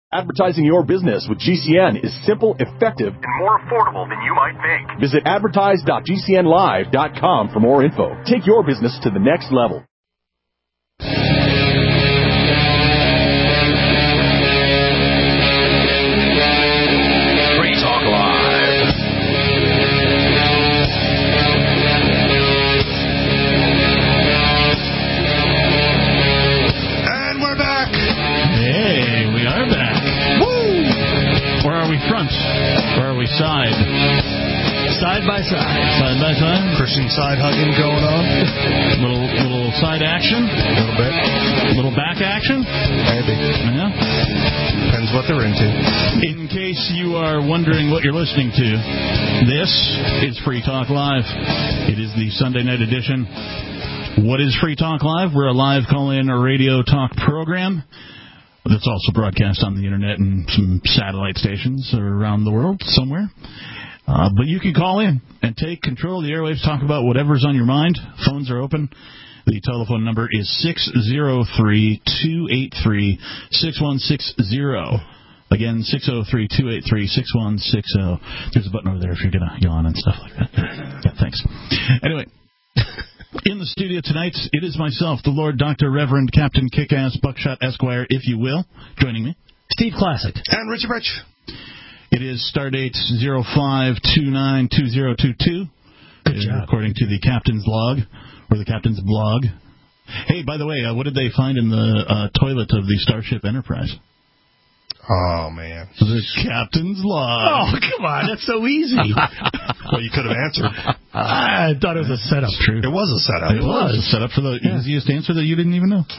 Advertising your business with GCN is simple, effective, and more affordable than you might think. Visit advertise.gcnlive.com for more info. Take your business to the next level. Free Talk Live. And we're back. Hey, we are back. Woo! Where are we front? Where are we side? Side by side. Side by side? Christian side hugging going on. Little side action? A little bit. Little back action? Maybe. Yeah. Depends what they're into. In case you are wondering what you're listening to, this is Free Talk Live. It is the Sunday night edition. What is Free Talk Live? We're a live call-in radio talk program that's also broadcast on the internet and some satellite stations around the world somewhere. But you can call in and take control of the airwaves, talk about whatever's on your mind. Phones are open. The telephone number is 603-283-6160. Again, 603-283-6160. There's a button over there if you're going to yawn and stuff like that. Yeah, thanks. Anyway, in the studio tonight, it is myself, the Lord Dr. Reverend Captain Kickass Buckshot Esquire, if you will, joining me. Steve Classic. And Richie Rich. It is stardate 05292022, according to the captain's log, or the captain's blog. Hey, by the way, what did they find in the toilet of the Starship Enterprise? Oh, man. The captain's log. Oh, come on. That's so easy. Well, you could have answered. I thought it was a setup. True. It was a setup. It was a setup for the easiest answer that you didn't even know.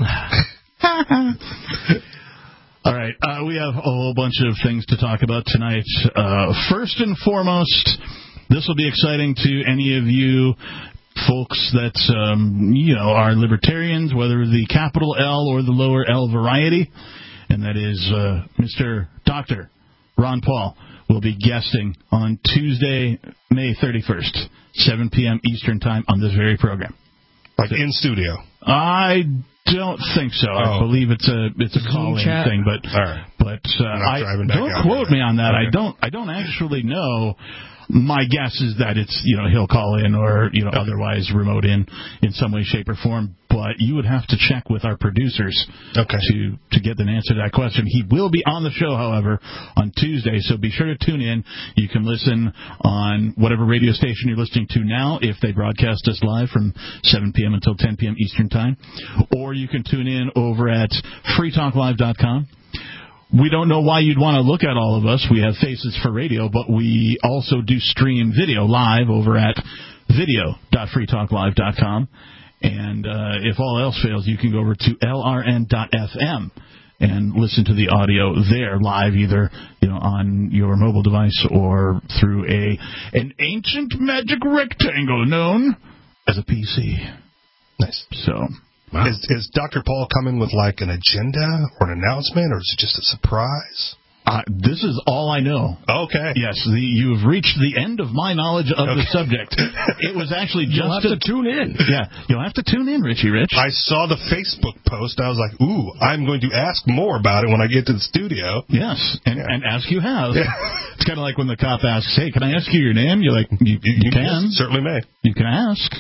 All right, we have a whole bunch of things to talk about tonight. First and foremost, this will be exciting to any of you folks that, are libertarians, whether the capital L or the lower L variety, and that is Mr. Dr. Ron Paul will be guesting on Tuesday, May 31st, 7 p.m. Eastern Time on this very program. Like in studio? I don't think so. I believe it's a call-in thing, but all right. But don't quote me on that. Okay. I don't actually know. My guess is that it's he'll call in or otherwise remote in some way, shape, or form. But you would have to check with our producers to get an answer to that question. He will be on the show, however, on Tuesday, so be sure to tune in. You can listen on whatever radio station you're listening to now if they broadcast us live from 7 p.m. until 10 p.m. Eastern Time, or you can tune in over at freetalklive.com. We don't know why you'd want to look at all of us. We have Faces for Radio, but we also do stream video live over at video.freetalklive.com. And if all else fails, you can go over to lrn.fm and listen to the audio there live, either on your mobile device or through an ancient magic rectangle known as a PC. Nice. So. Wow. Is Dr. Paul coming with like an agenda or an announcement, or is it just a surprise? This is all I know. Okay. Yes, you've reached the end of my knowledge of the subject. It was actually just You'll have to tune in. Yeah, you'll have to tune in, Richie Rich. I saw the Facebook post. I was like, ooh, I'm going to ask more about it when I get to the studio. Yes, and ask you have. Yeah. It's kind of like when the cop asks, hey, can I ask you your name? You're like, you can. Certainly may. You can ask.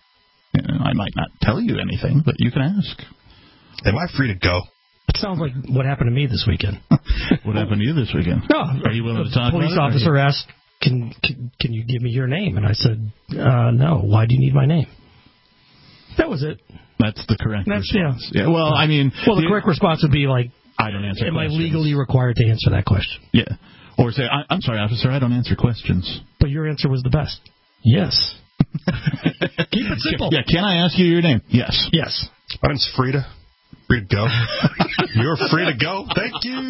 I might not tell you anything, but you can ask. Am I free to go? It sounds like what happened to me this weekend. What happened to you this weekend? No. Are you willing to talk about it? Police officer asked, can you give me your name? And I said, no. Why do you need my name? That was it. That's the correct response. Yeah. Well, I mean... Well, the correct response would be like, I don't answer questions. Am I legally required to answer that question? Yeah. Or say, I'm sorry, officer, I don't answer questions. But your answer was the best. Yes. Keep it simple. Yeah, can I ask you your name? Yes. Yes. My name's Frida. Free to go. You're free to go. Thank you.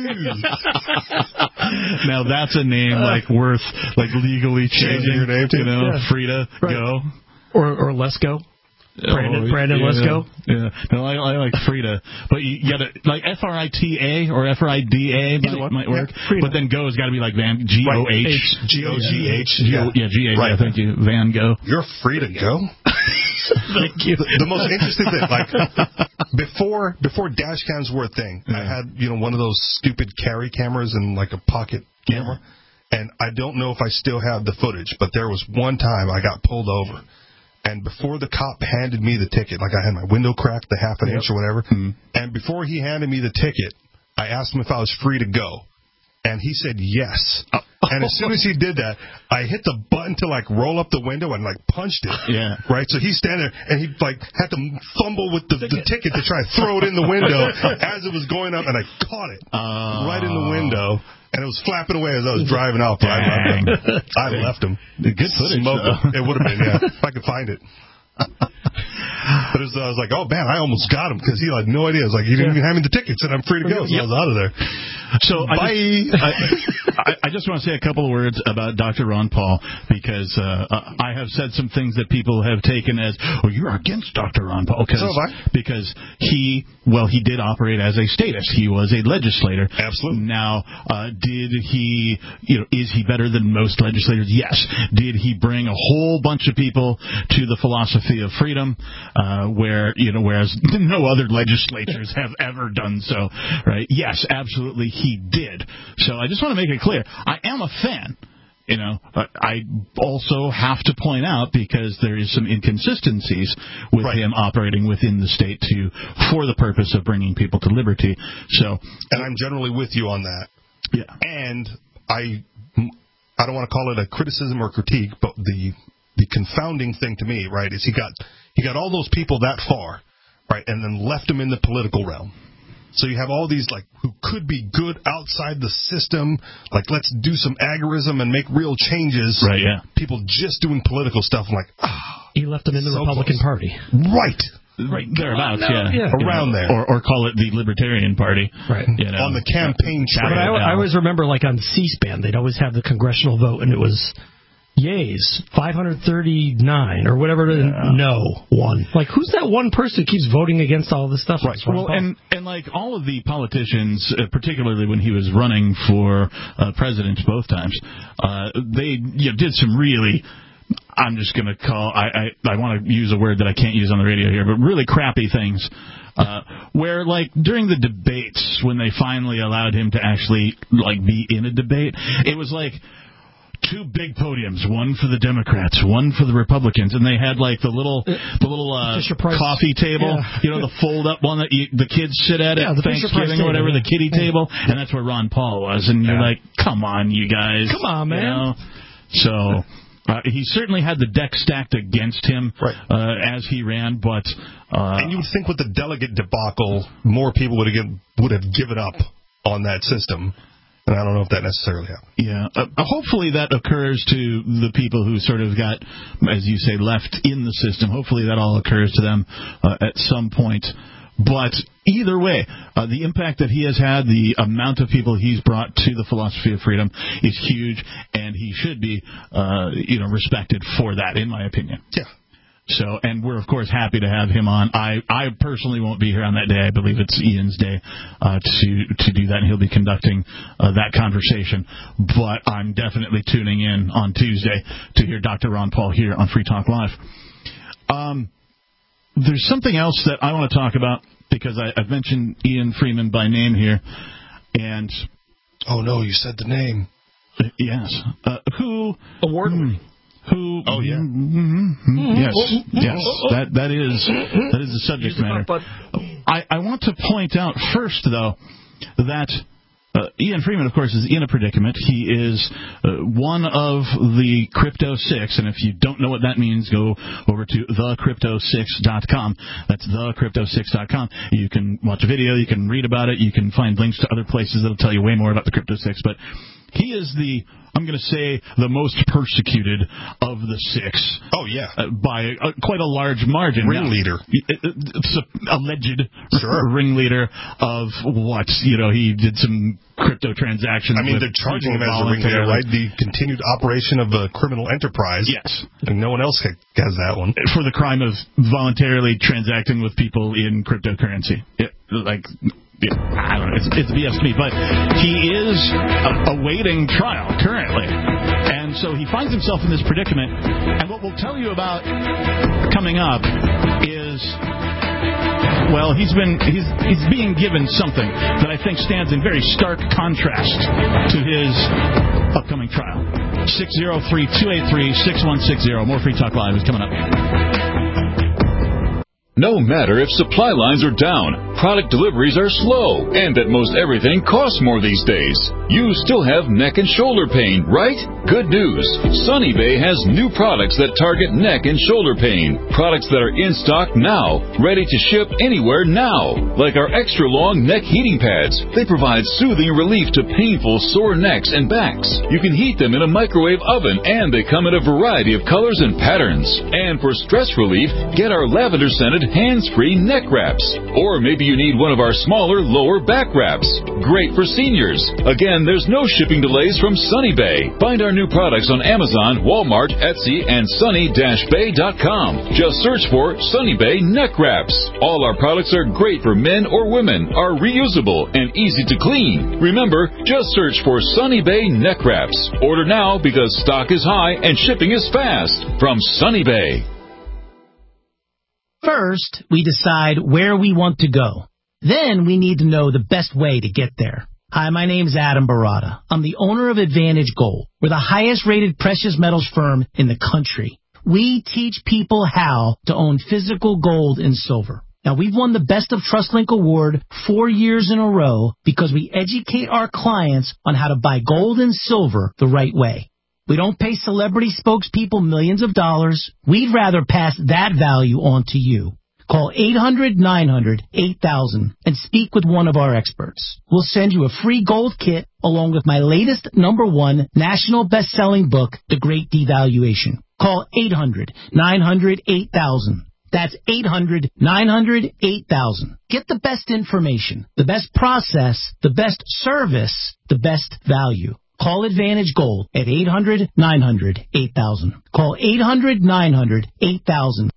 Now that's a name worth legally changing your name to. Frida, right. Go. Or Let's Go. Brandon, let's go. Yeah, no, I like Frida, but you got to like FRITA or FRIDA might work. Yeah, but then Go's got to be like Van GOH GOGH. Yeah, GA. Right. Thank you, Van Go. You're free to go. Thank you. The most interesting thing, like, before dash cams were a thing, I had, one of those stupid carry cameras and, like, a pocket camera. And I don't know if I still have the footage, but there was one time I got pulled over. And before the cop handed me the ticket, like I had my window cracked, the half an inch or whatever, and before he handed me the ticket, I asked him if I was free to go. And he said yes. And as soon as he did that, I hit the button to, like, roll up the window and, like, punched it. Yeah. Right? So he's standing there, and he, like, had to fumble with the ticket to try to throw it in the window as it was going up, and I caught it right in the window. And it was flapping away as I was driving off. I left him. Good footage. It would have been, if I could find it. But I was like, oh, man, I almost got him because he had no idea. I was like, he didn't even hand me the tickets, and I'm free to go. So I was out of there. So I just want to say a couple of words about Dr. Ron Paul because I have said some things that people have taken as, oh, you're against Dr. Ron Paul. Because he did operate as a statist. He was a legislator. Absolutely. Now, did he, is he better than most legislators? Yes. Did he bring a whole bunch of people to the philosophy of freedom, whereas no other legislatures have ever done so, right? Yes, absolutely, he did. So I just want to make it clear, I am a fan. I also have to point out, because there is some inconsistencies with him operating within the state for the purpose of bringing people to liberty. And I'm generally with you on that. Yeah. And I don't want to call it a criticism or critique, but the confounding thing to me, right, is he got all those people that far, right, and then left them in the political realm. So you have all these, like, who could be good outside the system, like, let's do some agorism and make real changes. Right, yeah. People just doing political stuff. I'm like, he left them in the Republican Party. Right. Right, thereabouts, around there. Or call it the Libertarian Party. Right. On the campaign trail. But I always remember, like, on C-SPAN, they'd always have the congressional vote, and it was yeas, 539, or whatever, no, one. Like, who's that one person who keeps voting against all this stuff? Right. Well, and like all of the politicians, particularly when he was running for president both times, they did some really, I'm just going to call, I want to use a word that I can't use on the radio here, but really crappy things. Where, like, during the debates, when they finally allowed him to actually, like, be in a debate, it was like two big podiums, one for the Democrats, one for the Republicans, and they had, like, the little coffee table, the fold-up one that the kids sit at Thanksgiving or whatever, the kiddie table, and that's where Ron Paul was, and you're like, come on, you guys. Come on, man. So he certainly had the deck stacked against him as he ran, but and you would think with the delegate debacle, more people would have given up on that system. And I don't know if that necessarily happened. Yeah. Hopefully that occurs to the people who sort of got, as you say, left in the system. Hopefully that all occurs to them at some point. But either way, the impact that he has had, the amount of people he's brought to the philosophy of freedom is huge, and he should be, respected for that, in my opinion. Yeah. So, and we're, of course, happy to have him on. I personally won't be here on that day. I believe it's Ian's day to do that, and he'll be conducting that conversation. But I'm definitely tuning in on Tuesday to hear Dr. Ron Paul here on Free Talk Live. There's something else that I want to talk about, because I've mentioned Ian Freeman by name here. And oh, no, you said the name. Yes. Who... Award-winning. Who? Oh yeah. Yes. That is the subject matter. I want to point out first, though, that Ian Freeman, of course, is in a predicament. He is one of the Crypto 6, and if you don't know what that means, go over to thecrypto6.com. That's thecrypto6.com. You can watch a video, you can read about it, you can find links to other places that'll tell you way more about the Crypto 6, but he is I'm going to say, the most persecuted of the 6. Oh, yeah. By quite a large margin. Ringleader. Alleged ringleader of what? He did some crypto transactions. I mean, they're charging him as a ringleader, right? The continued operation of a criminal enterprise. Yes. And no one else has that one. For the crime of voluntarily transacting with people in cryptocurrency. I don't know, it's BS to me, but he is awaiting trial currently. And so he finds himself in this predicament. And what we'll tell you about coming up is, well, he's being given something that I think stands in very stark contrast to his upcoming trial. 603-283-6160. More Free Talk Live is coming up. No matter if supply lines are down, product deliveries are slow, and that most everything costs more these days, you still have neck and shoulder pain, right? Good news. Sunny Bay has new products that target neck and shoulder pain. Products that are in stock now, ready to ship anywhere now. Like our extra long neck heating pads. They provide soothing relief to painful sore necks and backs. You can heat them in a microwave oven, and they come in a variety of colors and patterns. And for stress relief, get our lavender-scented hands-free neck wraps. Or maybe you need one of our smaller lower back wraps. Great for seniors. Again, there's no shipping delays from Sunny Bay. Find our new products on Amazon, Walmart, Etsy, and sunny-bay.com. Just search for Sunny Bay neck wraps. All our products are great for men or women, are reusable, and easy to clean. Remember, just search for Sunny Bay neck wraps. Order now because stock is high and shipping is fast. From Sunny Bay. First, we decide where we want to go. Then we need to know the best way to get there. Hi, my name's Adam Barada. I'm the owner of Advantage Gold. We're the highest rated precious metals firm in the country. We teach people how to own physical gold and silver. Now, we've won the Best of TrustLink Award 4 years in a row because we educate our clients on how to buy gold and silver the right way. We don't pay celebrity spokespeople millions of dollars. We'd rather pass that value on to you. Call 800-900-8000 and speak with one of our experts. We'll send you a free gold kit along with my latest #1 national best-selling book, The Great Devaluation. Call 800-900-8000. That's 800-900-8000. Get the best information, the best process, the best service, the best value. Call Advantage Gold at 800-900-8000. Call 800-900-8000.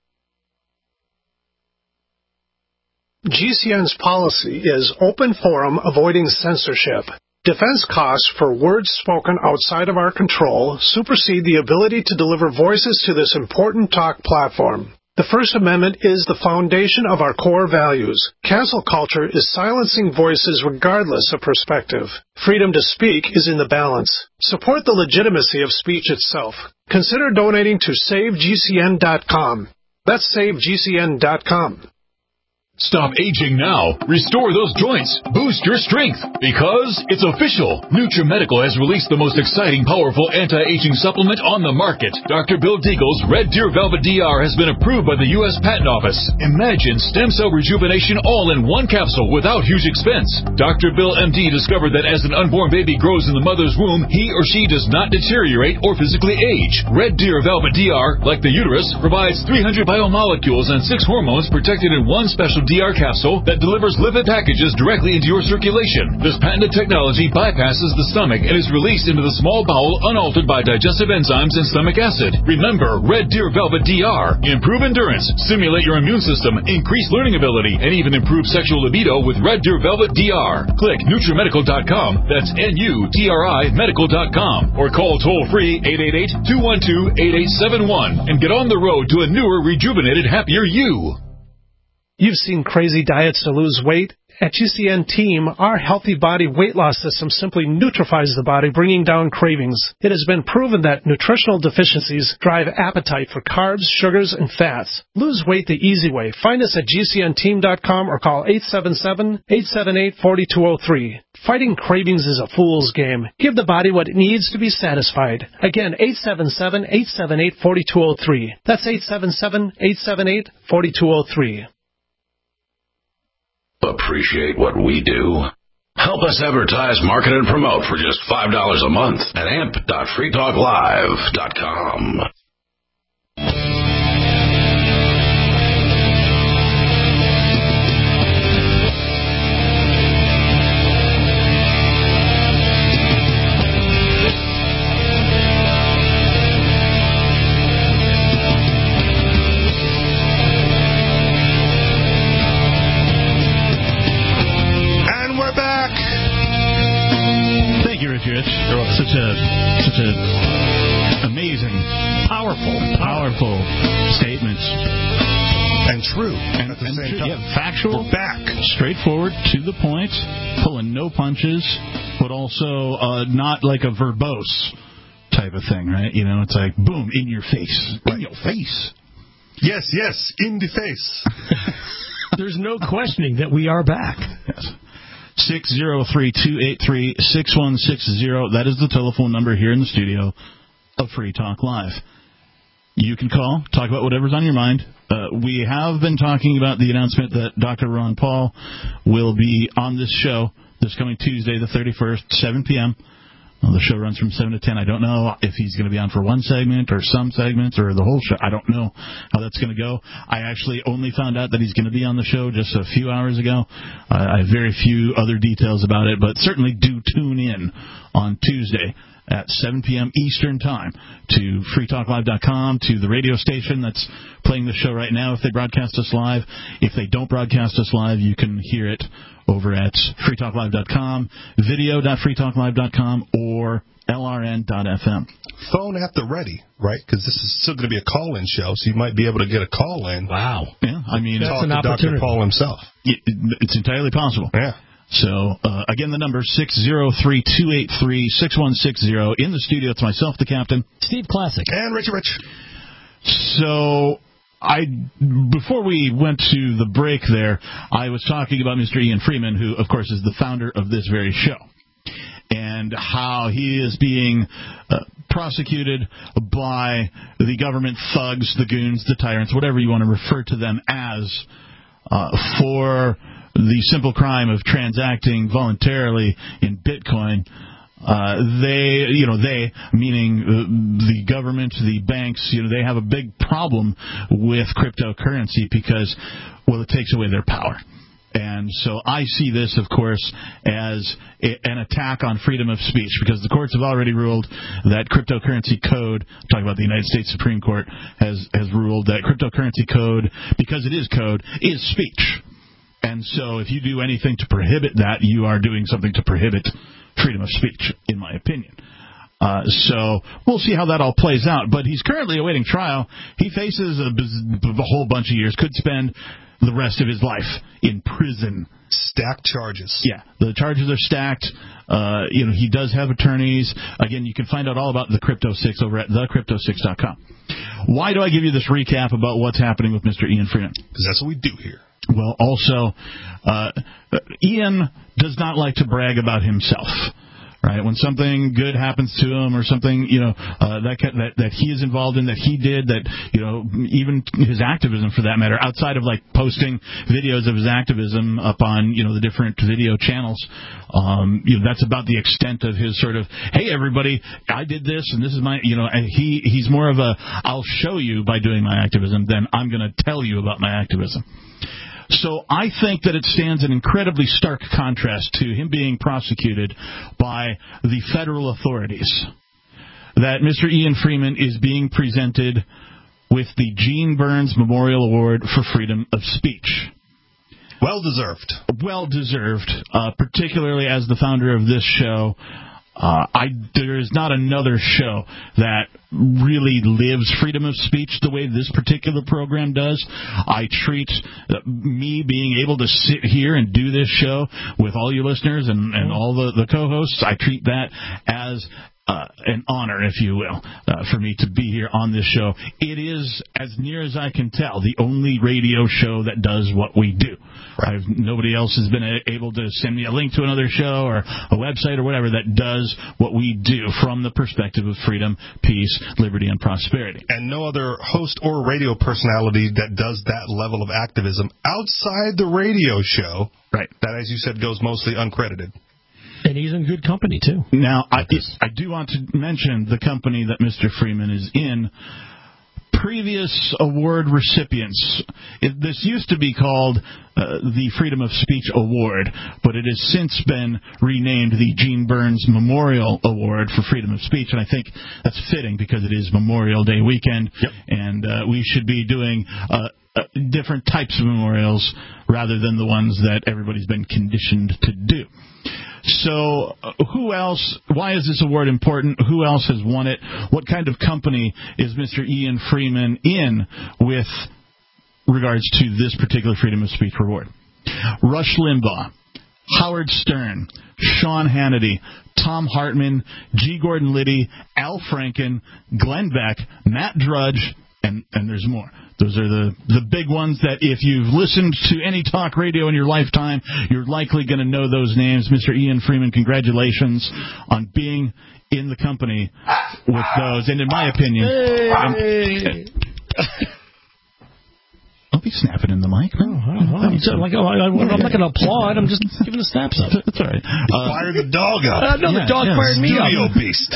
GCN's policy is open forum, avoiding censorship. Defense costs for words spoken outside of our control supersede the ability to deliver voices to this important talk platform. The First Amendment is the foundation of our core values. Cancel culture is silencing voices regardless of perspective. Freedom to speak is in the balance. Support the legitimacy of speech itself. Consider donating to SaveGCN.com. That's SaveGCN.com. Stop aging now. Restore those joints. Boost your strength. Because it's official. NutriMedical has released the most exciting, powerful anti-aging supplement on the market. Dr. Bill Deagle's Red Deer Velvet DR has been approved by the U.S. Patent Office. Imagine stem cell rejuvenation all in one capsule without huge expense. Dr. Bill MD discovered that as an unborn baby grows in the mother's womb, he or she does not deteriorate or physically age. Red Deer Velvet DR, like the uterus, provides 300 biomolecules and 6 hormones protected in one special DR capsule that delivers lipid packages directly into your circulation. This patented technology bypasses the stomach and is released into the small bowel unaltered by digestive enzymes and stomach acid. Remember, Red Deer Velvet DR. Improve endurance, stimulate your immune system, increase learning ability, and even improve sexual libido with Red Deer Velvet DR. Click NutriMedical.com, that's NUTRI Medical.com, or call toll-free 888-212-8871 and get on the road to a newer, rejuvenated, happier you. You've seen crazy diets to lose weight. At GCN Team, our healthy body weight loss system simply neutralifies the body, bringing down cravings. It has been proven that nutritional deficiencies drive appetite for carbs, sugars, and fats. Lose weight the easy way. Find us at GCNteam.com or call 877-878-4203. Fighting cravings is a fool's game. Give the body what it needs to be satisfied. Again, 877-878-4203. That's 877-878-4203. Appreciate what we do? Help us advertise, market, and promote for just $5 a month at amp.freetalklive.com. Rich. Such a amazing, powerful statements. And true. And at the same time. Yeah, factual. We're back. Straightforward, to the point, pulling no punches, but also not like a verbose type of thing, right? You know, it's like, boom, in your face. Right. In your face. Yes, in the face. There's no questioning that we are back. Yes. 603-283-6160. That is the telephone number here in the studio of Free Talk Live. You can call, talk about whatever's on your mind. We have been talking about the announcement that Dr. Ron Paul will be on this show this coming Tuesday, the 31st, 7 p.m. Well, the show runs from 7 to 10. I don't know if he's going to be on for one segment or some segments or the whole show. I don't know how that's going to go. I actually only found out that he's going to be on the show just a few hours ago. I have very few other details about it, but certainly do tune in on Tuesday at 7 p.m. Eastern Time to freetalklive.com, to the radio station that's playing the show right now if they broadcast us live. If they don't broadcast us live, you can hear it over at freetalklive.com, video.freetalklive.com, or lrn.fm. Phone at the ready, right? Because this is still going to be a call-in show, so you might be able to get a call-in. Wow. Yeah, I mean, that's talk an to opportunity. Dr. Paul himself. It's entirely possible. Yeah. So, again, the number 603-283-6160. In the studio, it's myself, the captain. Steve Classic. And Richie Rich. So, before we went to the break there, I was talking about Mr. Ian Freeman, who, of course, is the founder of this very show, and how he is being prosecuted by the government thugs, the goons, the tyrants, whatever you want to refer to them as, for the simple crime of transacting voluntarily in Bitcoin. They, meaning the government, the banks, they have a big problem with cryptocurrency because, well, it takes away their power. And so I see this, of course, as an attack on freedom of speech, because the courts have already ruled that cryptocurrency code, talking about the United States Supreme Court, has ruled that cryptocurrency code, because it is code, is speech. And so if you do anything to prohibit that, you are doing something to prohibit freedom of speech, in my opinion. So we'll see how that all plays out. But he's currently awaiting trial. He faces a whole bunch of years, could spend the rest of his life in prison. Stacked charges. Yeah, the charges are stacked. He does have attorneys. Again, you can find out all about the Crypto 6 over at thecrypto6.com. Why do I give you this recap about what's happening with Mr. Ian Freeman? Because that's what we do here. Well, also, Ian does not like to brag about himself, right? When something good happens to him or something, that he is involved in, that he did, that, even his activism for that matter, outside of like posting videos of his activism up on, the different video channels, that's about the extent of his sort of, hey, everybody, I did this and this is my, and he's more of a, I'll show you by doing my activism than I'm going to tell you about my activism. So I think that it stands in incredibly stark contrast to him being prosecuted by the federal authorities, that Mr. Ian Freeman is being presented with the Gene Burns Memorial Award for Freedom of Speech. Well deserved. Well deserved, particularly as the founder of this show. There is not another show that really lives freedom of speech the way this particular program does. I treat me being able to sit here and do this show with all you listeners and all the co-hosts, I treat that as an honor, if you will, for me to be here on this show. It is, as near as I can tell, the only radio show that does what we do. Right. Nobody else has been able to send me a link to another show or a website or whatever that does what we do from the perspective of freedom, peace, liberty, and prosperity. And no other host or radio personality that does that level of activism outside the radio show, right? That, as you said, goes mostly uncredited. And he's in good company, too. Now, I do want to mention the company that Mr. Freeman is in. Previous award recipients, this used to be called the Freedom of Speech Award, but it has since been renamed the Gene Burns Memorial Award for Freedom of Speech, and I think that's fitting because it is Memorial Day weekend, yep. And we should be doing different types of memorials rather than the ones that everybody's been conditioned to do. So who else, why is this award important? Who else has won it? What kind of company is Mr. Ian Freeman in with regards to this particular freedom of speech reward? Rush Limbaugh, Howard Stern, Sean Hannity, Tom Hartman, G. Gordon Liddy, Al Franken, Glenn Beck, Matt Drudge, and there's more. Those are the big ones that if you've listened to any talk radio in your lifetime, you're likely going to know those names. Mr. Ian Freeman, congratulations on being in the company with those. And in my opinion... Don't be snapping in the mic. No, I'm not going to applaud. I'm just giving a snap up. That's all right. Fire the dog up. No, the dog fired me up. Studio beast.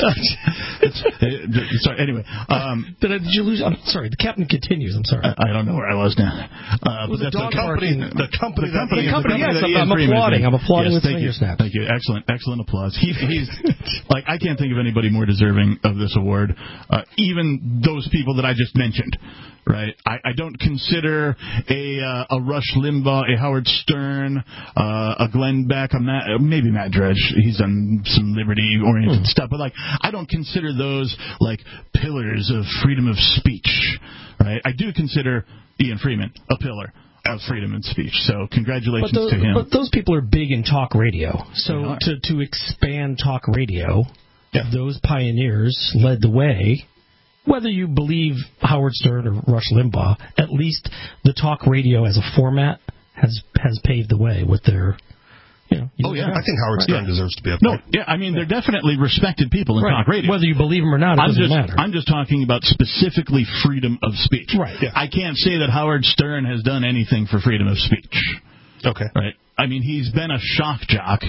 Sorry. Anyway, did you lose? I'm sorry. The captain continues. I'm sorry. I don't know where I was now. Was the dog company? The company. Yes, I'm applauding. I'm applauding with finger snaps. Thank you. Excellent applause. He's like, I can't think of anybody more deserving of this award. Even those people that I just mentioned. Right, I don't consider a Rush Limbaugh, a Howard Stern, a Glenn Beck, maybe Matt Drudge. He's done some liberty-oriented stuff, but like I don't consider those like pillars of freedom of speech. Right, I do consider Ian Freeman a pillar of freedom of speech. So congratulations to him. But those people are big in talk radio. So to expand talk radio, those pioneers led the way. Whether you believe Howard Stern or Rush Limbaugh, at least the talk radio as a format has paved the way with their, I think Howard Stern deserves to be up there. I mean, they're definitely respected people in talk radio. Whether you believe them or not, it doesn't matter. I'm just talking about specifically freedom of speech. Right. Yeah. I can't say that Howard Stern has done anything for freedom of speech. Okay. Right. I mean, he's been a shock jock.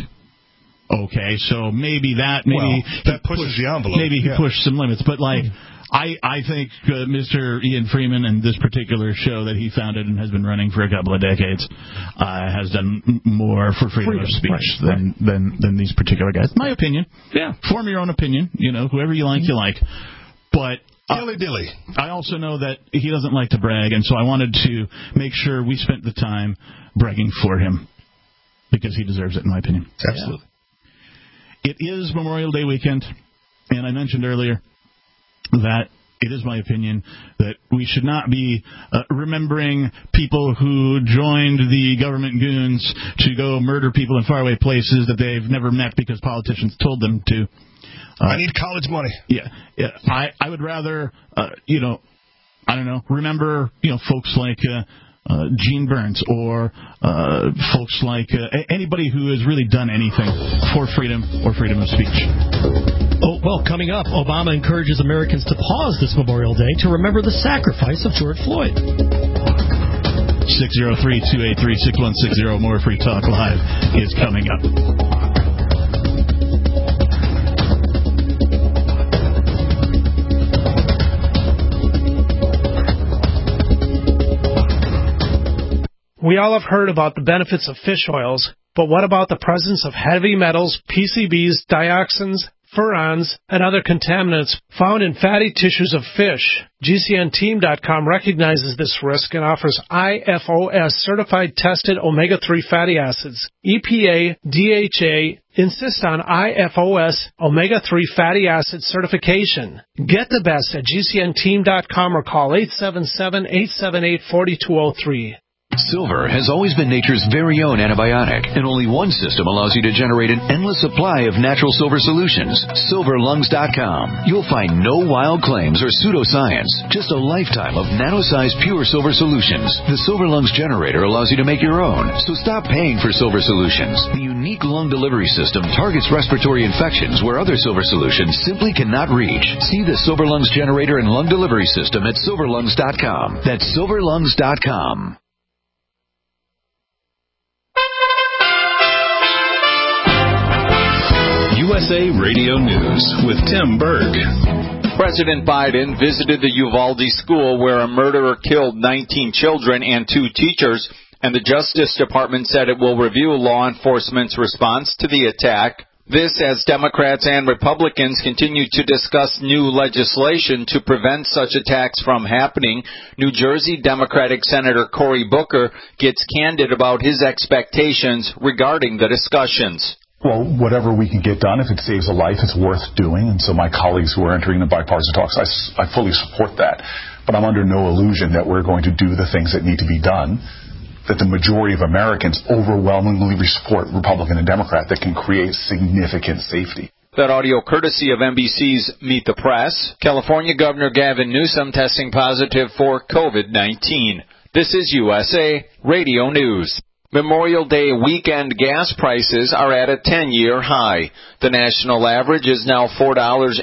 Okay, so maybe that pushes the envelope. Maybe he pushed some limits, but like. I think Mr. Ian Freeman and this particular show that he founded and has been running for a couple of decades has done more for freedom of speech than these particular guys. My opinion. Yeah. Form your own opinion. Whoever you like, you like. But dilly-dilly. I also know that he doesn't like to brag, and so I wanted to make sure we spent the time bragging for him because he deserves it, in my opinion. Absolutely. It is Memorial Day weekend, and I mentioned earlier that it is my opinion that we should not be remembering people who joined the government goons to go murder people in faraway places that they've never met because politicians told them to. I need college money. Yeah. I would rather, remember, folks like Gene Burns or folks like anybody who has really done anything for freedom or freedom of speech. Oh, well, coming up, Obama encourages Americans to pause this Memorial Day to remember the sacrifice of George Floyd. 603-283-6160. More Free Talk Live is coming up. We all have heard about the benefits of fish oils, but what about the presence of heavy metals, PCBs, dioxins, furans, and other contaminants found in fatty tissues of fish? GCNteam.com recognizes this risk and offers IFOS certified tested omega-3 fatty acids. EPA, DHA insist on IFOS omega-3 fatty acid certification. Get the best at GCNteam.com or call 877-878-4203. Silver has always been nature's very own antibiotic, and only one system allows you to generate an endless supply of natural silver solutions. SilverLungs.com. You'll find no wild claims or pseudoscience, just a lifetime of nano-sized pure silver solutions. The Silver Lungs generator allows you to make your own, so stop paying for silver solutions. The unique lung delivery system targets respiratory infections where other silver solutions simply cannot reach. See the Silver Lungs generator and lung delivery system at SilverLungs.com. That's SilverLungs.com. USA Radio News with Tim Berg. President Biden visited the Uvalde school where a murderer killed 19 children and 2 teachers, and the Justice Department said it will review law enforcement's response to the attack. This as Democrats and Republicans continue to discuss new legislation to prevent such attacks from happening. New Jersey Democratic Senator Cory Booker gets candid about his expectations regarding the discussions. well, whatever we can get done, if it saves a life, it's worth doing. And so my colleagues who are entering the bipartisan talks, I fully support that. But I'm under no illusion that we're going to do the things that need to be done, that the majority of Americans overwhelmingly support Republican and Democrat, that can create significant safety. That audio courtesy of NBC's Meet the Press. California Governor Gavin Newsom testing positive for COVID-19. This is USA Radio News. Memorial Day weekend gas prices are at a 10-year high. The national average is now $4.60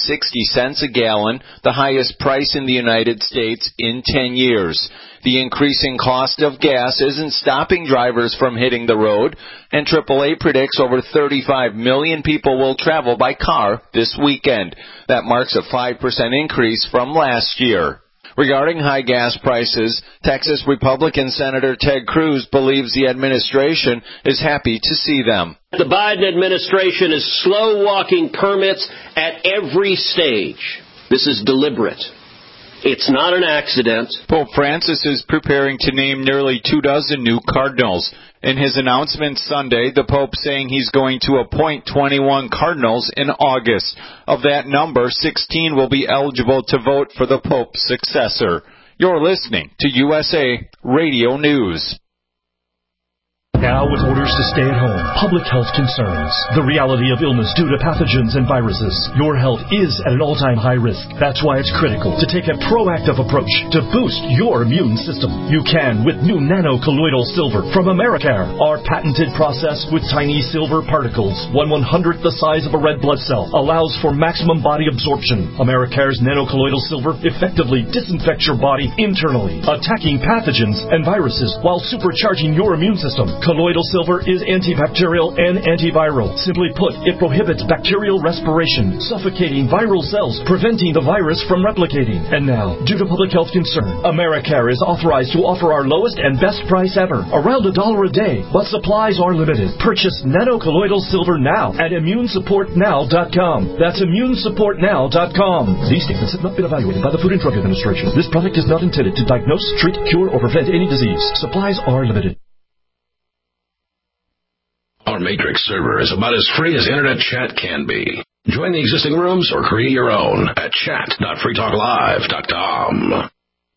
a gallon, the highest price in the United States in 10 years. The increasing cost of gas isn't stopping drivers from hitting the road, and AAA predicts over 35 million people will travel by car this weekend. That marks a 5% increase from last year. Regarding high gas prices, Texas Republican Senator Ted Cruz believes the administration is happy to see them. The Biden administration is slow-walking permits at every stage. This is deliberate. It's not an accident. Pope Francis is preparing to name nearly 24 new cardinals. In his announcement Sunday, the Pope saying he's going to appoint 21 cardinals in August. Of that number, 16 will be eligible to vote for the Pope's successor. You're listening to USA Radio News. Now with orders to stay at home, public health concerns, the reality of illness due to pathogens and viruses, your health is at an all-time high risk. That's why it's critical to take a proactive approach to boost your immune system. You can with new nano-colloidal silver from Americare. Our patented process with tiny silver particles, 1/100th the size of a red blood cell, allows for maximum body absorption. Americare's nano-colloidal silver effectively disinfects your body internally, attacking pathogens and viruses while supercharging your immune system. Colloidal silver is antibacterial and antiviral. Simply put, it prohibits bacterial respiration, suffocating viral cells, preventing the virus from replicating. And now, due to public health concern, Americare is authorized to offer our lowest and best price ever, around $1 a day, but supplies are limited. Purchase nano-colloidal silver now at immunesupportnow.com. That's immunesupportnow.com. These statements have not been evaluated by the Food and Drug Administration. This product is not intended to diagnose, treat, cure, or prevent any disease. Supplies are limited. Our Matrix server is about as free as internet chat can be. Join the existing rooms or create your own at chat.freetalklive.com.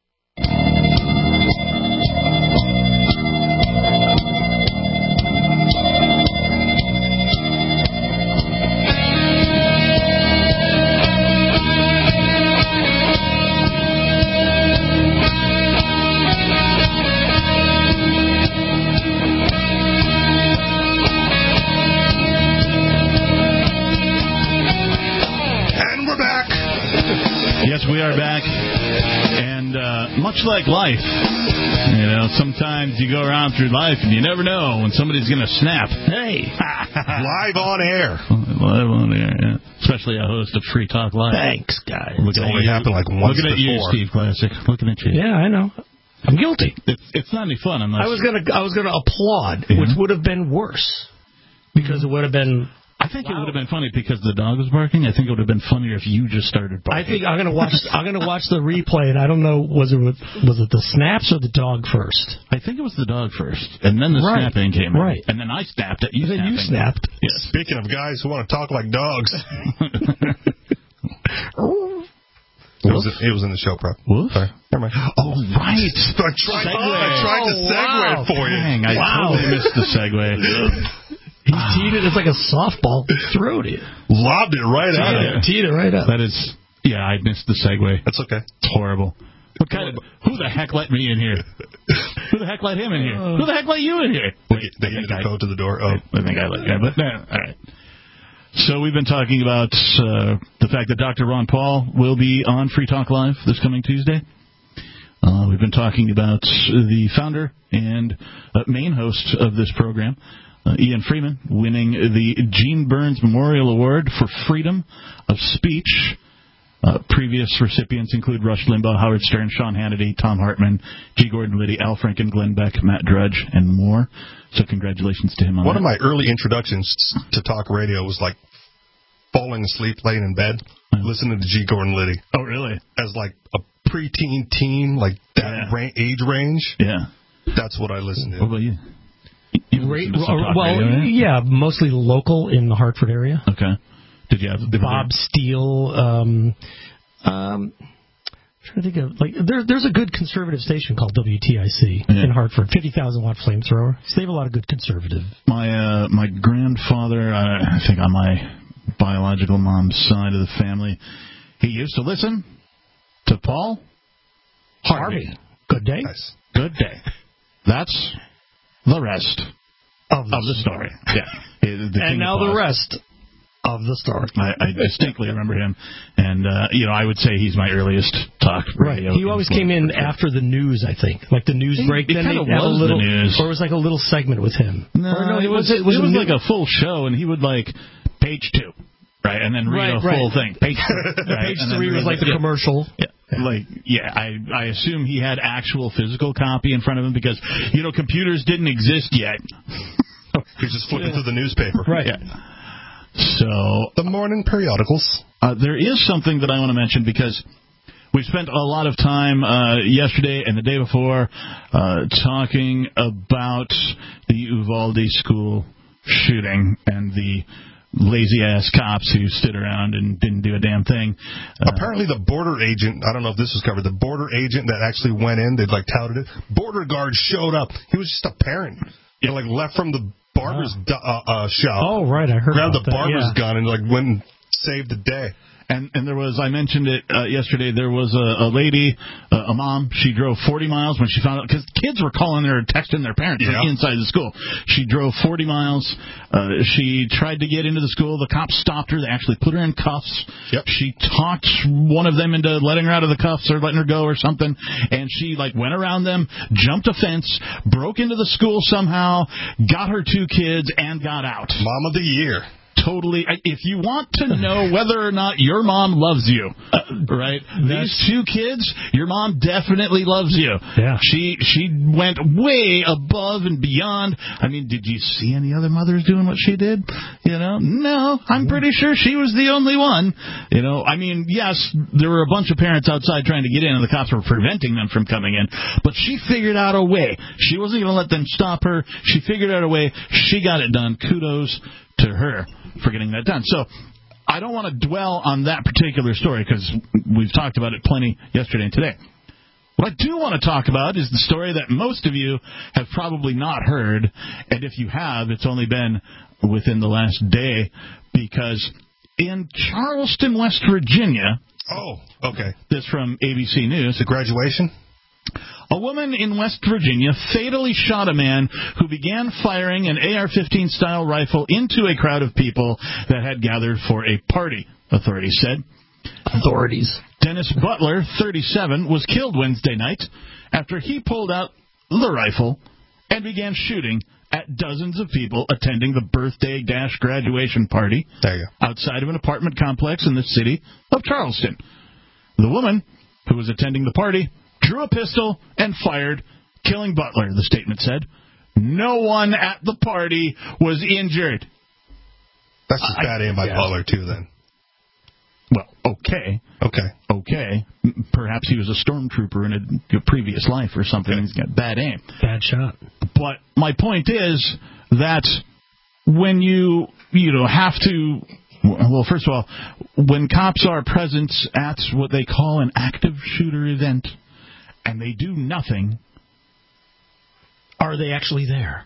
Yes, we are back, and much like life, sometimes you go around through life and you never know when somebody's going to snap. Hey! Live on air. Live on air, yeah. Especially a host of Free Talk Live. Thanks, guys. It's only happened like once before. Looking at you, Steve Classic. Looking at you. Yeah, I know. I'm guilty. It's not any fun unless... I was gonna applaud, which would have been worse, because it would have been... I think it would have been funny because the dog was barking. I think it would have been funnier if you just started barking. I think I'm gonna watch the replay, and I don't know was it the snaps or the dog first? I think it was the dog first, and then the snapping came in. Right, and then I snapped at you. Then you snapped. Yes. Speaking of guys who want to talk like dogs, it was in the show prep. Woof. Sorry. Never mind. Oh right, I tried to segue for you. Dang, I totally missed the segue. He teed it. It's like a softball. He threw it. Lobbed it right at him. Teed it right up. That is, yeah, I missed the segue. That's okay. It's horrible. Who the heck let me in here? Who the heck let him in here? Who the heck let you in here? They gave the code to the door. Oh, I think I let you. But all right. So we've been talking about the fact that Dr. Ron Paul will be on Free Talk Live this coming Tuesday. We've been talking about the founder and main host of this program, Ian Freeman, winning the Gene Burns Memorial Award for Freedom of Speech. Previous recipients include Rush Limbaugh, Howard Stern, Sean Hannity, Tom Hartman, G. Gordon Liddy, Al Franken, Glenn Beck, Matt Drudge, and more. So congratulations to him on that. One of my early introductions to talk radio was like falling asleep, laying in bed, listening to G. Gordon Liddy. Oh, really? As like a preteen teen, like that age range. Yeah. That's what I listened to. What about you? Yeah, mostly local in the Hartford area. Okay. Did you have Bob Steele? Trying to think of there's a good conservative station called WTIC in Hartford, 50,000 watt flamethrower. So they have a lot of good conservative. My grandfather, I think on my biological mom's side of the family, he used to listen to Paul Harvey. Good day. Nice. Good day. That's the rest of the story. Yeah. And now the rest of the story. I distinctly remember him, and I would say he's my earliest talk radio. Right. He always came in after the news, I think, like the news break. Then they'd have a little, the news, or it was like a little segment with him. No, it was like a full show, and he would page 2, right, and then read a full thing. Page 3, right? Page 3 was like the commercial. Yeah. I assume he had actual physical copy in front of him because computers didn't exist yet. He's just flipping through the newspaper, right? Yeah. So the morning periodicals. There is something that I want to mention because we spent a lot of time yesterday and the day before talking about the Uvalde school shooting and the lazy-ass cops who stood around and didn't do a damn thing. Apparently the border agent, I don't know if this was covered, the border agent that actually went in, they'd touted it, border guard showed up. He was just a parent. Left from the barber's shop. Oh, right, I heard grabbed about the barber's gun and went and saved the day. And there was, I mentioned it yesterday, there was a lady, a mom, she drove 40 miles when she found out, because kids were calling her and texting their parents from inside the school. She drove 40 miles. She tried to get into the school. The cops stopped her. They actually put her in cuffs. Yep. She talked one of them into letting her out of the cuffs or letting her go or something. And she, went around them, jumped a fence, broke into the school somehow, got her 2 kids, and got out. Mom of the year. Totally. If you want to know whether or not your mom loves you, right? These 2 kids, your mom definitely loves you. Yeah. She went way above and beyond. I mean, did you see any other mothers doing what she did? No. I'm pretty sure she was the only one. I mean, yes, there were a bunch of parents outside trying to get in, and the cops were preventing them from coming in. But she figured out a way. She wasn't going to let them stop her. She figured out a way. She got it done. Kudos to her for getting that done. So I don't want to dwell on that particular story because we've talked about it plenty yesterday and today. What I do want to talk about is the story that most of you have probably not heard, and if you have, it's only been within the last day, because in Charleston, West Virginia... Oh, okay. This from ABC News. The graduation? A woman in West Virginia fatally shot a man who began firing an AR-15-style rifle into a crowd of people that had gathered for a party, authorities said. Dennis Butler, 37, was killed Wednesday night after he pulled out the rifle and began shooting at dozens of people attending the birthday-graduation party outside of an apartment complex in the city of Charleston. The woman, who was attending the party, drew a pistol and fired, killing Butler, the statement said. No one at the party was injured. That's just bad aim by Butler, too, then. Well, okay. Perhaps he was a stormtrooper in a previous life or something. He's got bad aim. Bad shot. But my point is that when you have to... Well, first of all, when cops are present at what they call an active shooter event, and they do nothing, are they actually there?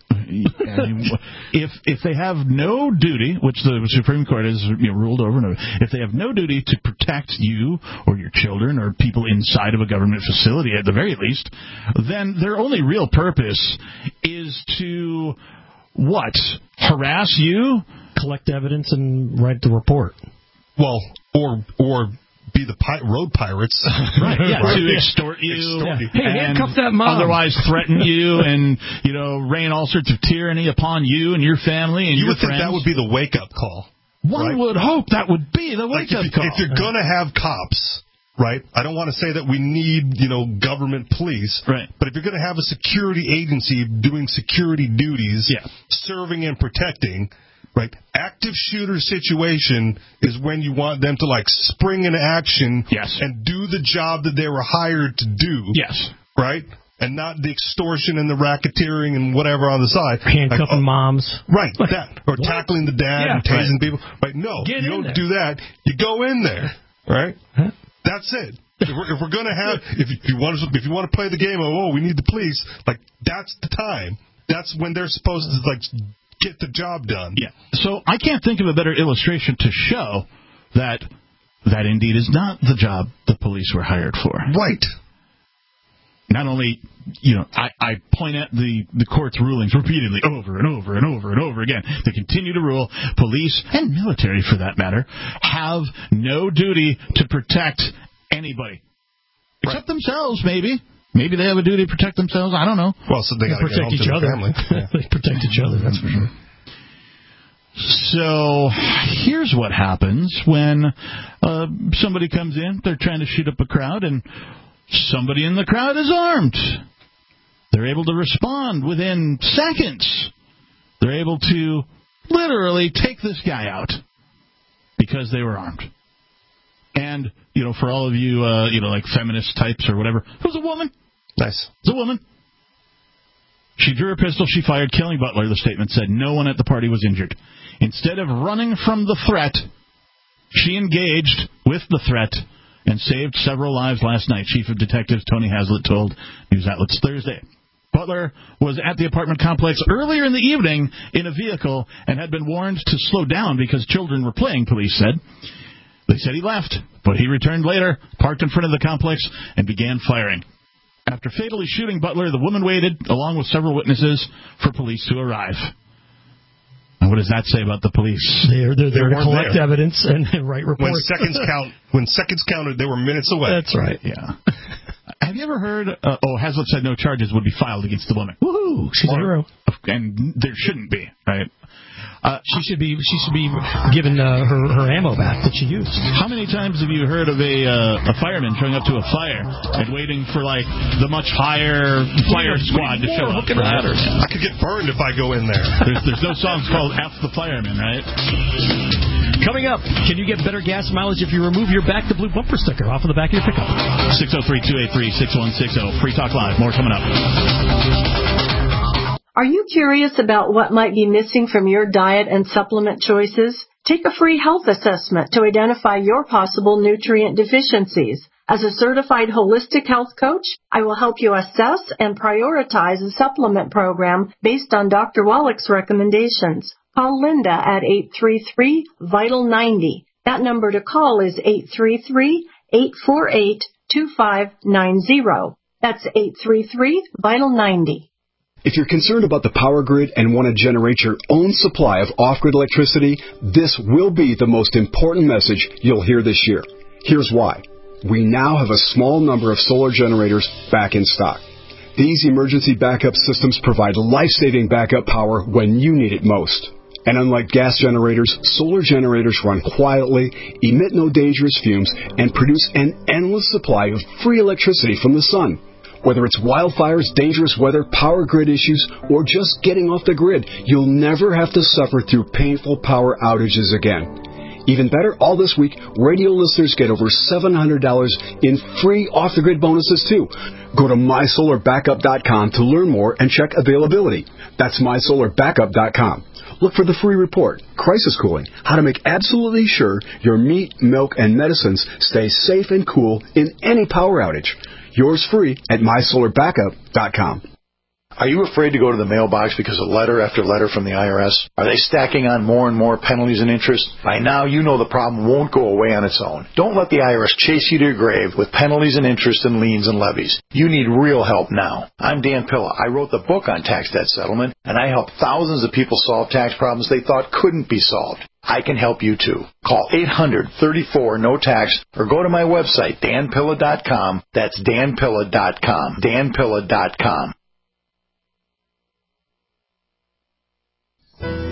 If they have no duty, which the Supreme Court has ruled over and over, if they have no duty to protect you or your children or people inside of a government facility at the very least, then their only real purpose is to, harass you? Collect evidence and write the report. Well, or be the road pirates. Right, to extort you. Hey, handcuff that mom. Otherwise threaten you and, rain all sorts of tyranny upon you and your family and you your friends. You would think that would be the wake-up call. One would hope that would be the wake-up call. If you're going to have cops, right, I don't want to say that we need, government police. Right. But if you're going to have a security agency doing security duties, serving and protecting... Right, active shooter situation is when you want them to spring into action and do the job that they were hired to do. Yes. Right? and not the extortion and the racketeering and whatever on the side. Handcuffing moms. Right, that. Or tackling the dad and tasing people. Right, no, you don't do that. You go in there, right? Huh? That's it. If we're going to have, if you want to play the game of, we need the police, like, that's the time. That's when they're supposed to, like, get the job done. Yeah. So I can't think of a better illustration to show that indeed is not the job the police were hired for. Right. Not only, I point at the court's rulings repeatedly over and over and over and over again. They continue to rule. Police, and military for that matter, have no duty to protect anybody. Except themselves, maybe. Maybe they have a duty to protect themselves. I don't know. Well, so they got to protect each other. Yeah. They protect each other, that's for sure. So here's what happens when somebody comes in. They're trying to shoot up a crowd, and somebody in the crowd is armed. They're able to respond within seconds. They're able to literally take this guy out because they were armed. And, for all of you, like feminist types or whatever, it was a woman. Nice. It was a woman. She drew her pistol, she fired, killing Butler. The statement said no one at the party was injured. Instead of running from the threat, she engaged with the threat and saved several lives last night, Chief of Detectives Tony Hazlitt told news outlets Thursday. Butler was at the apartment complex earlier in the evening in a vehicle and had been warned to slow down because children were playing, police said. They said he left, but he returned later, parked in front of the complex, and began firing. After fatally shooting Butler, the woman waited, along with several witnesses, for police to arrive. And what does that say about the police? They're there to collect evidence and write reports. When seconds counted, they were minutes away. That's right. Yeah. Have you ever heard? Hazlitt said no charges would be filed against the woman. Woohoo! She's a hero. And there shouldn't be, right? She should be given her ammo back that she used. How many times have you heard of a fireman showing up to a fire and waiting for like the much higher fire squad to show up? I could get burned if I go in there. There's no songs called "F the Fireman," right? Coming up, can you get better gas mileage if you remove your Back to Blue bumper sticker off of the back of your pickup? 603-283-6160. Free Talk Live. More coming up. Are you curious about what might be missing from your diet and supplement choices? Take a free health assessment to identify your possible nutrient deficiencies. As a certified holistic health coach, I will help you assess and prioritize a supplement program based on Dr. Wallach's recommendations. Call Linda at 833-VITAL-90. That number to call is 833-848-2590. That's 833-VITAL-90. If you're concerned about the power grid and want to generate your own supply of off-grid electricity, this will be the most important message you'll hear this year. Here's why. We now have a small number of solar generators back in stock. These emergency backup systems provide life-saving backup power when you need it most. And unlike gas generators, solar generators run quietly, emit no dangerous fumes, and produce an endless supply of free electricity from the sun. Whether it's wildfires, dangerous weather, power grid issues, or just getting off the grid, you'll never have to suffer through painful power outages again. Even better, all this week, radio listeners get over $700 in free off-the-grid bonuses, too. Go to MySolarBackup.com to learn more and check availability. That's MySolarBackup.com. Look for the free report, Crisis Cooling, how to make absolutely sure your meat, milk, and medicines stay safe and cool in any power outage. Yours free at MySolarBackup.com. Are you afraid to go to the mailbox because of letter after letter from the IRS? Are they stacking on more and more penalties and interest? By now, you know the problem won't go away on its own. Don't let the IRS chase you to your grave with penalties and interest and liens and levies. You need real help now. I'm Dan Pilla. I wrote the book on tax debt settlement, and I help thousands of people solve tax problems they thought couldn't be solved. I can help you too. Call 800-34-NO-TAX or go to my website, danpilla.com. That's danpilla.com. danpilla.com.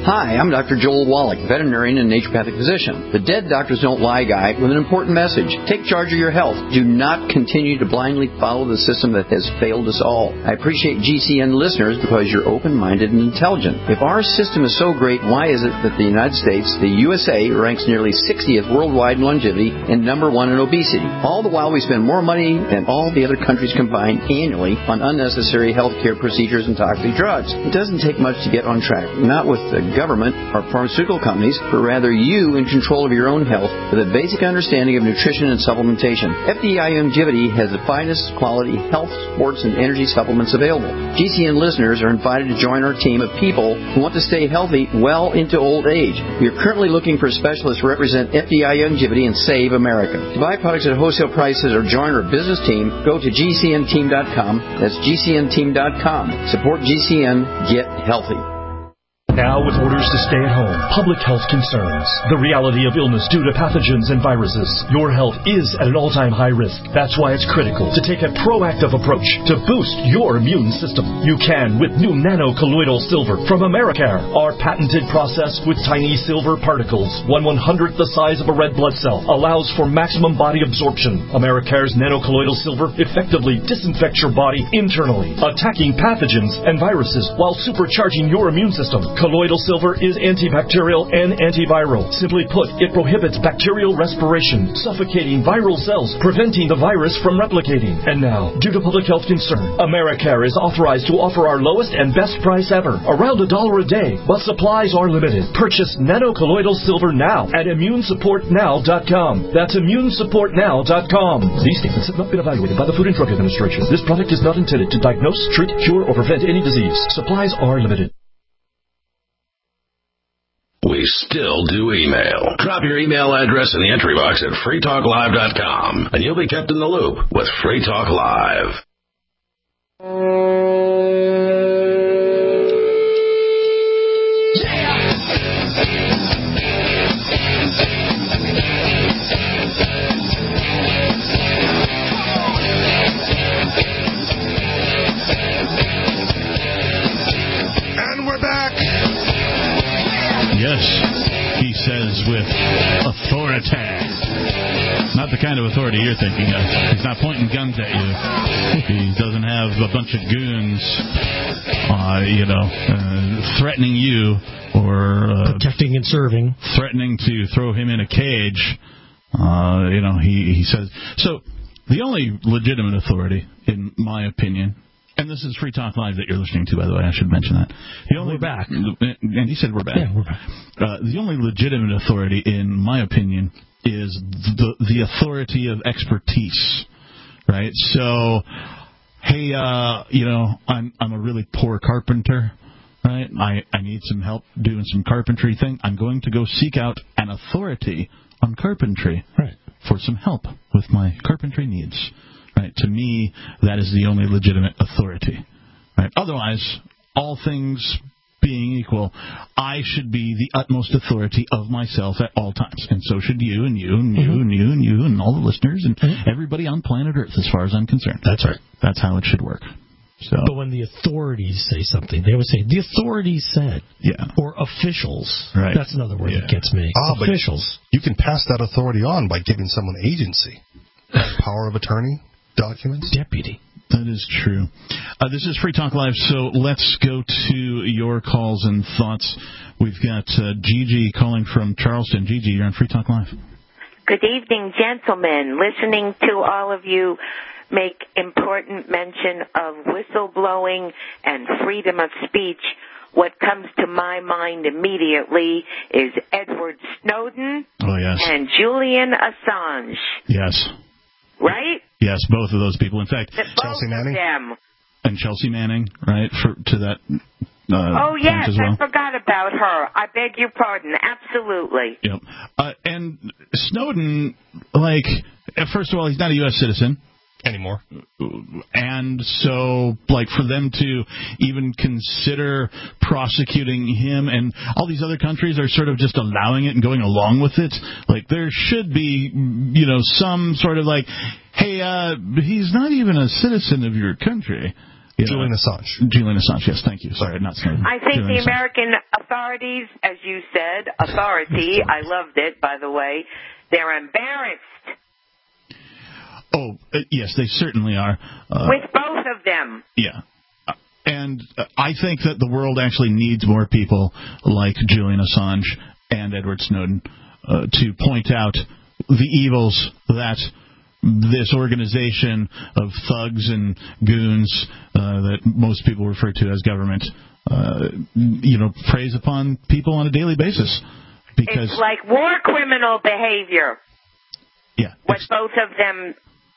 Hi, I'm Dr. Joel Wallach, veterinarian and naturopathic physician. The Dead Doctors Don't Lie guy with an important message. Take charge of your health. Do not continue to blindly follow the system that has failed us all. I appreciate GCN listeners because you're open-minded and intelligent. If our system is so great, why is it that the United States, the USA, ranks nearly 60th worldwide in longevity and number 1 in obesity? All the while we spend more money than all the other countries combined annually on unnecessary health care procedures and toxic drugs. It doesn't take much to get on track. Not with the government or pharmaceutical companies, but rather you in control of your own health with a basic understanding of nutrition and supplementation. FDI Longevity has the finest quality health, sports, and energy supplements available. GCN listeners are invited to join our team of people who want to stay healthy well into old age. We are currently looking for specialists to represent FDI Longevity and Save America. To buy products at wholesale prices or join our business team, go to GCNteam.com. That's GCNteam.com. Support GCN. Get healthy. Now with orders to stay at home, public health concerns, the reality of illness due to pathogens and viruses, your health is at an all-time high risk. That's why it's critical to take a proactive approach to boost your immune system. You can with new nano-colloidal silver from Americare. Our patented process with tiny silver particles, 1/100th the size of a red blood cell, allows for maximum body absorption. Americare's nano-colloidal silver effectively disinfects your body internally, attacking pathogens and viruses while supercharging your immune system. Colloidal silver is antibacterial and antiviral. Simply put, it prohibits bacterial respiration, suffocating viral cells, preventing the virus from replicating. And now, due to public health concern, Americare is authorized to offer our lowest and best price ever, around $1 a day, but supplies are limited. Purchase nano-colloidal silver now at immunesupportnow.com. That's immunesupportnow.com. These statements have not been evaluated by the Food and Drug Administration. This product is not intended to diagnose, treat, cure, or prevent any disease. Supplies are limited. We still do email. Drop your email address in the entry box at freetalklive.com, and you'll be kept in the loop with Free Talk Live. And we're back. Yes, he says with authority. Not the kind of authority you're thinking of. He's not pointing guns at you. He doesn't have a bunch of goons, threatening you or protecting and serving, threatening to throw him in a cage. He says so. The only legitimate authority, in my opinion. And this is Free Talk Live that you're listening to, by the way. I should mention that. We're back. And he said we're back. Yeah, we're back. The only legitimate authority, in my opinion, is the authority of expertise, right? So, hey, I'm a really poor carpenter, right? I need some help doing some carpentry thing. I'm going to go seek out an authority on carpentry, right, for some help with my carpentry needs. Right. To me, that is the only legitimate authority. Right. Otherwise, all things being equal, I should be the utmost authority of myself at all times, and so should you, and you, and you, and you, and you, and all the listeners, and everybody on planet Earth, as far as I'm concerned. That's right. That's how it should work. So. But when the authorities say something, they always say, the authorities said. Yeah. Or officials. Right. That's another word that gets me. Officials. But you can pass that authority on by giving someone agency. Power of attorney. Documents? Deputy. That is true. This is Free Talk Live, so let's go to your calls and thoughts. We've got Gigi calling from Charleston. Gigi, you're on Free Talk Live. Good evening, gentlemen. Listening to all of you make important mention of whistleblowing and freedom of speech, what comes to my mind immediately is Edward Snowden and Julian Assange. Yes. Right? Yes, both of those people. In fact, Chelsea Manning. And Chelsea Manning, right, to that oh, yes, as well. I forgot about her. I beg your pardon. Absolutely. Yep. And Snowden, first of all, he's not a U.S. citizen. Anymore. And so, for them to even consider prosecuting him, and all these other countries are sort of just allowing it and going along with it, there should be, some sort of hey, he's not even a citizen of your country. Julian Assange. Julian Assange, yes, thank you. Sorry, not Snowden. I think Julian the American authorities, as you said, authority, I loved it, by the way, they're embarrassed. Oh, yes, they certainly are. With both of them. Yeah. And I think that the world actually needs more people like Julian Assange and Edward Snowden to point out the evils that this organization of thugs and goons that most people refer to as government, preys upon people on a daily basis. Because it's like war criminal behavior. Yeah. What both of them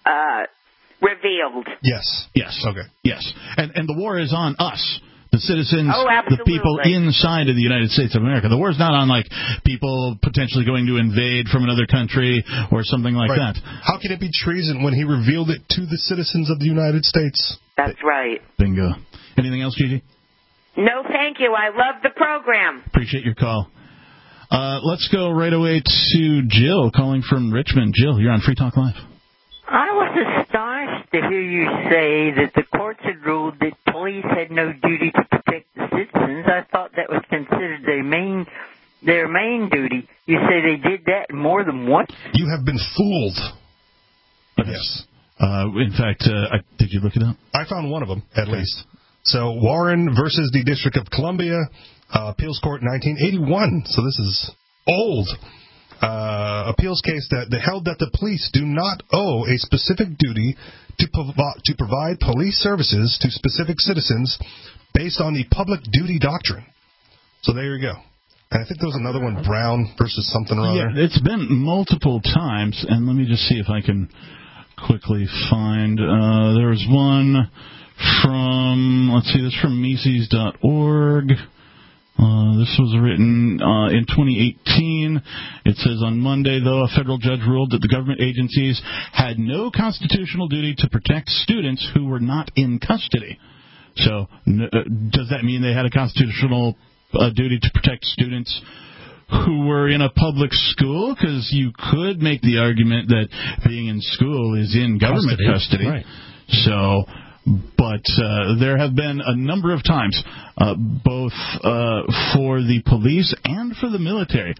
revealed. Yes. Okay. Yes. And the war is on us. The citizens, absolutely. The people inside of the United States of America. The war is not on, like, people potentially going to invade from another country or something like that. How can it be treason when he revealed it to the citizens of the United States? That's right. Bingo. Anything else, Gigi? No, thank you. I love the program. Appreciate your call. Let's go right away to Jill calling from Richmond. Jill, you're on Free Talk Live. I was astonished to hear you say that the courts had ruled that police had no duty to protect the citizens. I thought that was considered their main duty. You say they did that more than once? You have been fooled. Yes. In fact, did you look it up? I found one of them, at least. So, Warren versus the District of Columbia, Appeals Court 1981. So this is old. Appeals case that held that the police do not owe a specific duty to provide police services to specific citizens based on the public duty doctrine. So there you go. And I think there was another one, Brown versus something or other. Yeah, it's been multiple times, and let me just see if I can quickly find. There was one from, this from Mises.org. This was written in 2018. It says, on Monday, though, a federal judge ruled that the government agencies had no constitutional duty to protect students who were not in custody. So does that mean they had a constitutional duty to protect students who were in a public school? Because you could make the argument that being in school is in government custody. Right. So... But there have been a number of times, both for the police and for the military,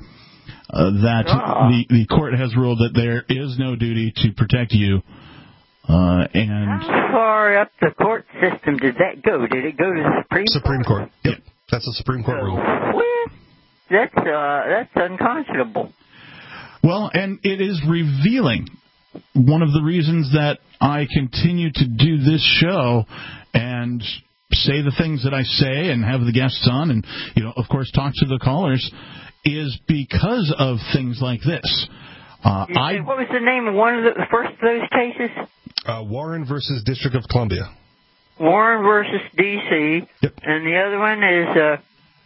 that the court has ruled that there is no duty to protect you. And how far up the court system did that go? Did it go to the Supreme Court? Yep, that's a Supreme Court rule. That's unconscionable. Well, and it is revealing. One of the reasons that I continue to do this show and say the things that I say and have the guests on and, of course, talk to the callers is because of things like this. What was the name of one of the first of those cases? Warren versus District of Columbia. Warren versus D.C. Yep. And the other one is...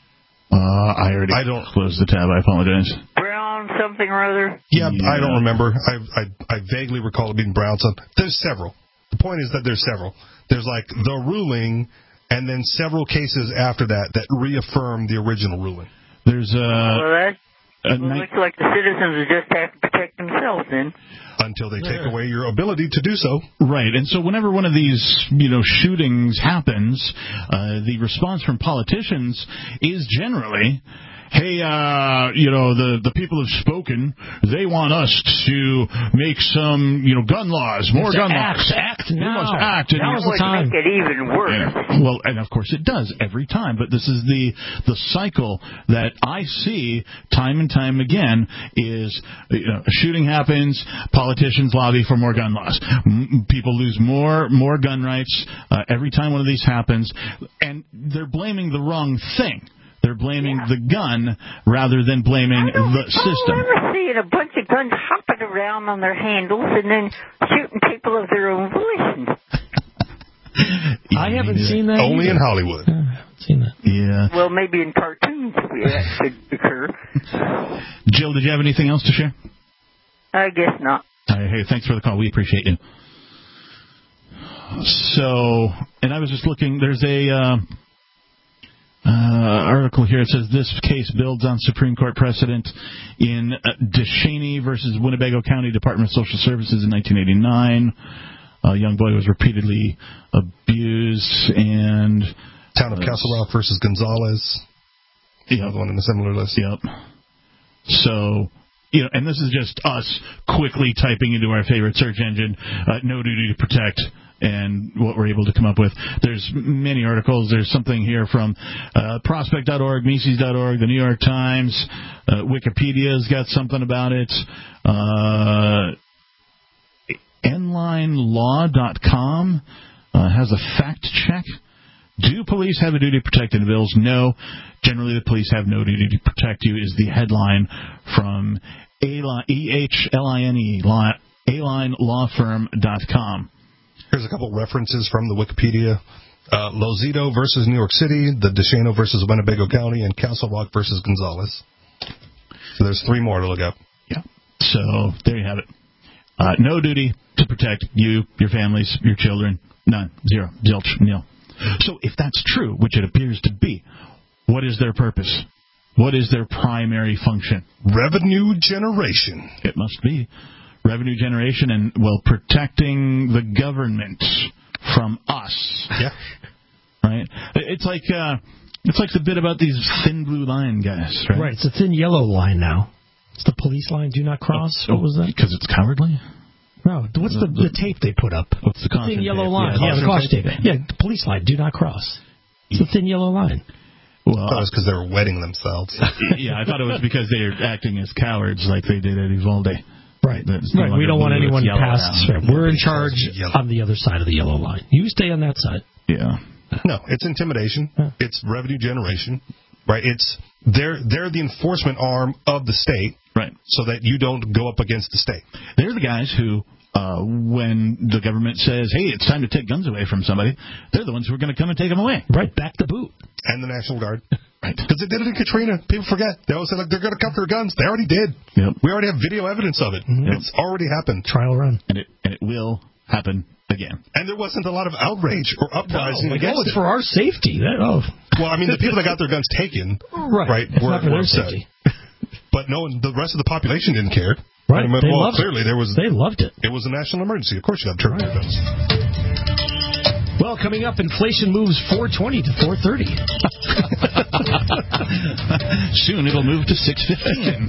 I don't close the tab. I apologize. Brown something or other? Yeah, I don't remember. I vaguely recall it being Brown something. There's several. The point is that there's several. There's like the ruling and then several cases after that reaffirm the original ruling. There's looks like the citizens just have to protect themselves then. Until they take away your ability to do so. Right, and so whenever one of these, shootings happens, the response from politicians is generally, hey, the people have spoken. They want us to make some, gun laws, more gun laws. Act now. We must act. Now's the time. Make it even worse. Yeah. Well, and of course it does every time. But this is the cycle that I see time and time again is a shooting happens, politicians lobby for more gun laws. People lose more gun rights every time one of these happens, and they're blaming the wrong thing. They're blaming the gun rather than blaming the system. I remember seeing a bunch of guns hopping around on their handles and then shooting people of their own volition. I haven't seen that. Only in Hollywood. I haven't seen that. Yeah. Well, maybe in cartoons that could occur. Jill, did you have anything else to share? I guess not. Hey, thanks for the call. We appreciate you. So, and I was just looking. There's a... article here. It says this case builds on Supreme Court precedent in DeShaney versus Winnebago County Department of Social Services in 1989. A young boy was repeatedly abused, and Town of Castle Rock versus Gonzalez. Another one in a similar list. Yep. So, and this is just us quickly typing into our favorite search engine, no duty to protect, and what we're able to come up with. There's many articles. There's something here from prospect.org, Mises.org, the New York Times, Wikipedia's got something about it. NLineLaw.com has a fact check. Do police have a duty to protect individuals? No. Generally, the police have no duty to protect you is the headline from EHLINE, ALineLawFirm.com. Here's a couple references from the Wikipedia. Lozito versus New York City, the DeShano versus Winnebago County, and Castle Rock versus Gonzalez. So there's 3 more to look up. Yeah. So there you have it. No duty to protect you, your families, your children. None. Zero. Zilch. Nil. So if that's true, which it appears to be, what is their purpose? What is their primary function? Revenue generation. It must be. Revenue generation and, protecting the government from us. Yeah. Right? It's like the bit about these thin blue line guys, right? Right. It's a thin yellow line now. It's the police line, do not cross. What was that? Because it's cowardly? No. What's the tape they put up? What's the caution thin yellow tape? line. Yeah, the caution tape. Yeah, the police line, do not cross. It's a thin yellow line. Well, I thought it was because they were wetting themselves. Yeah, I thought it was because they were acting as cowards like they did at Uvalde. Right. Right. We don't want anyone past. We're in charge on the other side of the yellow line. You stay on that side. Yeah. No, it's intimidation. It's revenue generation. Right. They're the enforcement arm of the state. Right. So that you don't go up against the state. They're the guys who, when the government says, hey, it's time to take guns away from somebody, they're the ones who are going to come and take them away. Right. Back the boot. And the National Guard. Right. Because they did it in Katrina. People forget. They always say, they're going to cut their guns. They already did. Yep. We already have video evidence of it. Yep. It's already happened. Trial run. And it will happen again. And there wasn't a lot of outrage or uprising against it. For our safety. Well, I mean, the people that got their guns taken were upset. But the rest of the population didn't care. Right. Clearly they loved it. It was a national emergency. Of course you got to turn your guns. Well, coming up, inflation moves 420 to 430. Soon it'll move to 615.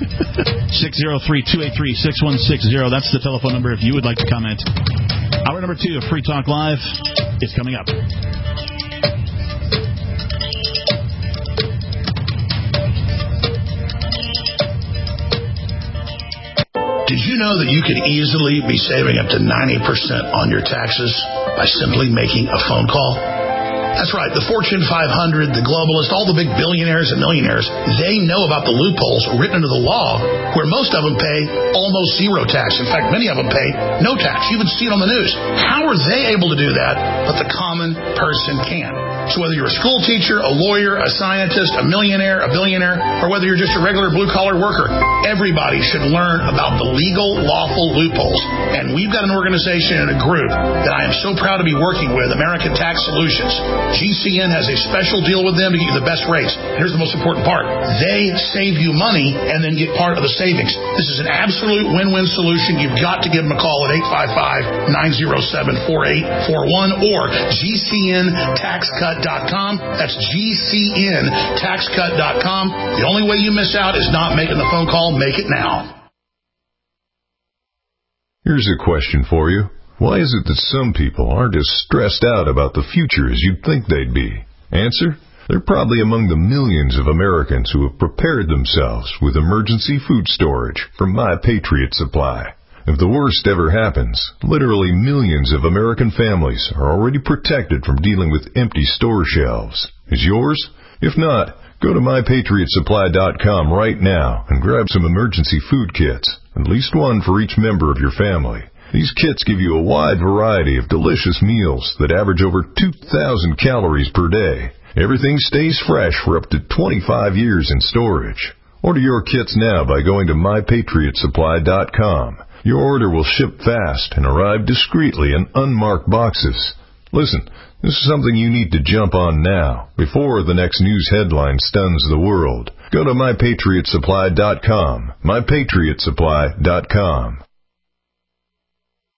603-283-6160. That's the telephone number if you would like to comment. Hour number 2 of Free Talk Live is coming up. Did you know that you could easily be saving up to 90% on your taxes by simply making a phone call? That's right. The Fortune 500, the globalists, all the big billionaires and millionaires, they know about the loopholes written into the law where most of them pay almost zero tax. In fact, many of them pay no tax. You even see it on the news. How are they able to do that, but the common person can? So whether you're a school teacher, a lawyer, a scientist, a millionaire, a billionaire, or whether you're just a regular blue-collar worker, everybody should learn about the legal, lawful loopholes. And we've got an organization and a group that I am so proud to be working with, American Tax Solutions. GCN has a special deal with them to get you the best rates. Here's the most important part. They save you money and then get part of the savings. This is an absolute win-win solution. You've got to give them a call at 855-907-4841 or GCNTaxCut.com. That's GCNTaxCut.com. The only way you miss out is not making the phone call. Make it now. Here's a question for you. Why is it that some people aren't as stressed out about the future as you'd think they'd be? Answer? They're probably among the millions of Americans who have prepared themselves with emergency food storage from My Patriot Supply. If the worst ever happens, literally millions of American families are already protected from dealing with empty store shelves. Is yours? If not, go to MyPatriotSupply.com right now and grab some emergency food kits, at least one for each member of your family. These kits give you a wide variety of delicious meals that average over 2,000 calories per day. Everything stays fresh for up to 25 years in storage. Order your kits now by going to MyPatriotSupply.com. Your order will ship fast and arrive discreetly in unmarked boxes. Listen, this is something you need to jump on now, before the next news headline stuns the world. Go to MyPatriotSupply.com. MyPatriotSupply.com.